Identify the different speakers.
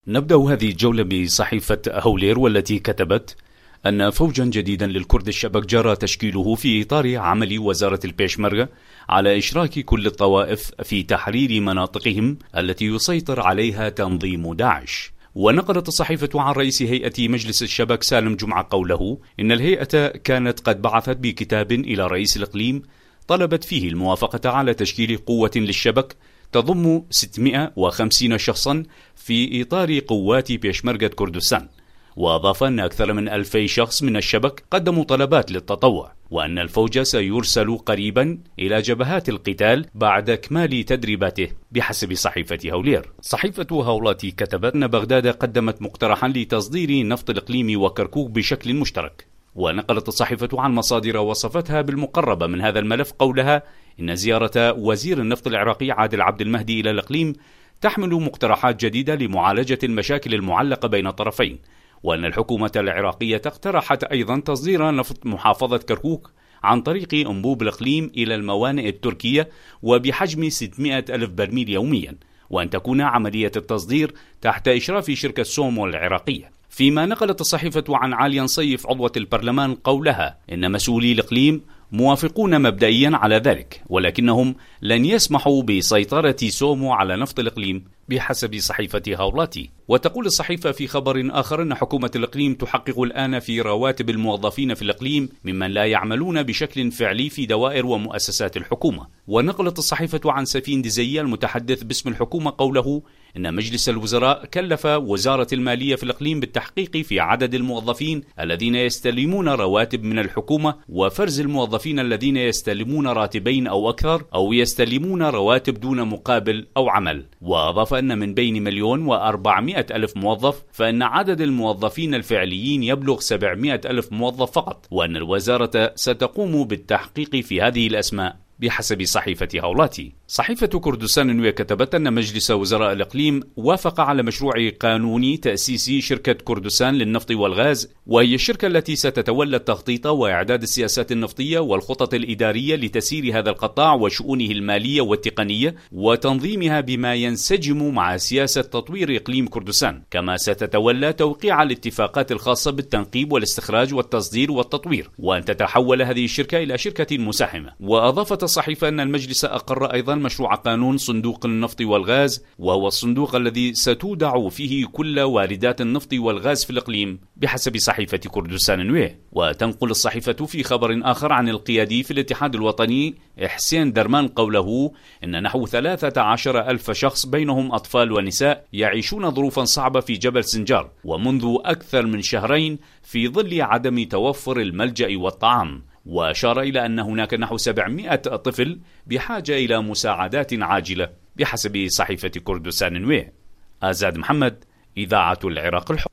Speaker 1: نبدأ هذه الجولة بصحيفة هولير، والتي كتبت أن فوجا جديدا للكرد الشبك جرى تشكيله في إطار عمل وزارة البيشمركة على إشراك كل الطوائف في تحرير مناطقهم التي يسيطر عليها تنظيم داعش. ونقلت الصحيفة عن رئيس هيئة مجلس الشبك سالم جمعة قوله إن الهيئة كانت قد بعثت بكتاب إلى رئيس الإقليم طلبت فيه الموافقة على تشكيل قوة للشبك تضم 650 شخصا في إطار قوات بيشمركة كردستان. وأضاف أن أكثر من 2000 شخص من الشبك قدموا طلبات للتطوع، وأن الفوج سيرسل قريبا إلى جبهات القتال بعد إكمال تدريباته بحسب صحيفة هولير. صحيفة هولاتي كتبت أن بغداد قدمت مقترحا لتصدير نفط الإقليم وكركوك بشكل مشترك. ونقلت الصحيفة عن مصادر وصفتها بالمقربة من هذا الملف قولها إن زيارة وزير النفط العراقي عادل عبد المهدي إلى الإقليم تحمل مقترحات جديدة لمعالجة المشاكل المعلقة بين الطرفين، وأن الحكومة العراقية اقترحت أيضا تصدير نفط محافظة كركوك عن طريق أنبوب الإقليم إلى الموانئ التركية وبحجم 600 ألف برميل يوميا، وأن تكون عملية التصدير تحت إشراف شركة سومو العراقية. فيما نقلت الصحيفة عن عالية صيف عضوة البرلمان قولها إن مسؤولي الإقليم موافقون مبدئيا على ذلك، ولكنهم لن يسمحوا بسيطرة سومو على نفط الإقليم بحسب صحيفة هولاتي. وتقول الصحيفة في خبر آخر أن حكومة الإقليم تحقق الآن في رواتب الموظفين في الإقليم ممن لا يعملون بشكل فعلي في دوائر ومؤسسات الحكومة. ونقلت الصحيفة عن سفين دزية المتحدث باسم الحكومة قوله إن مجلس الوزراء كلف وزارة المالية في الإقليم بالتحقيق في عدد الموظفين الذين يستلمون رواتب من الحكومة، وفرز الموظفين الذين يستلمون راتبين أو أكثر أو يستلمون رواتب دون مقابل أو عمل. وأضاف أن من بين 1,400,000 موظف فإن عدد الموظفين الفعليين يبلغ 700,000 موظف فقط، وأن الوزارة ستقوم بالتحقيق في هذه الأسماء بحسب صحيفة هولاتي. صحيفة كردستان النوية كتبت أن مجلس وزراء الإقليم وافق على مشروع قانون تأسيس شركة كردستان للنفط والغاز، وهي الشركة التي ستتولى التخطيط وإعداد السياسات النفطية والخطط الإدارية لتسيير هذا القطاع وشؤونه المالية والتقنية وتنظيمها بما ينسجم مع سياسة تطوير إقليم كردستان، كما ستتولى توقيع الاتفاقات الخاصة بالتنقيب والاستخراج والتصدير والتطوير، وأن تتحول هذه الشركة إلى شركة مساهمة. وأضافت الصحيفة أن المجلس أقر أيضا مشروع قانون صندوق النفط والغاز، وهو الصندوق الذي ستودع فيه كل واردات النفط والغاز في الإقليم بحسب صحيفة كردستان النوية. وتنقل الصحيفة في خبر آخر عن القيادي في الاتحاد الوطني حسين درمان قوله إن نحو 13,000 شخص بينهم أطفال ونساء يعيشون ظروفا صعبة في جبل سنجار، ومنذ أكثر من شهرين في ظل عدم توفر الملجأ والطعام. وأشار إلى أن هناك نحو 700 طفل بحاجة إلى مساعدات عاجلة بحسب صحيفة كردستان النوية. آزاد محمد، إذاعة العراق الحر.